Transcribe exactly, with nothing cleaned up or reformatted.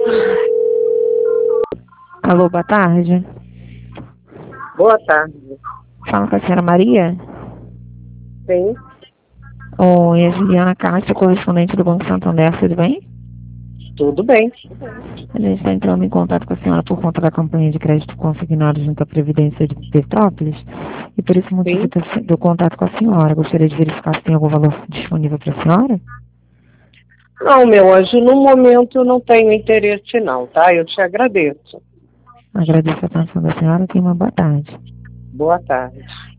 Alô, boa tarde. Boa tarde. Fala com a senhora Maria? Sim, Oi, é Juliana Castro, correspondente do Banco Santander, tudo bem? tudo bem. A gente está entrando em contato com a senhora por conta da campanha de crédito consignado junto à Previdência de Petrópolis e por esse motivo Sim. do, do contato com a senhora. Gostaria de verificar se tem algum valor disponível para a senhora? Não, meu anjo, no momento eu não tenho interesse não, tá? Eu te agradeço. Agradeço a atenção da senhora e tenha uma boa tarde. Boa tarde.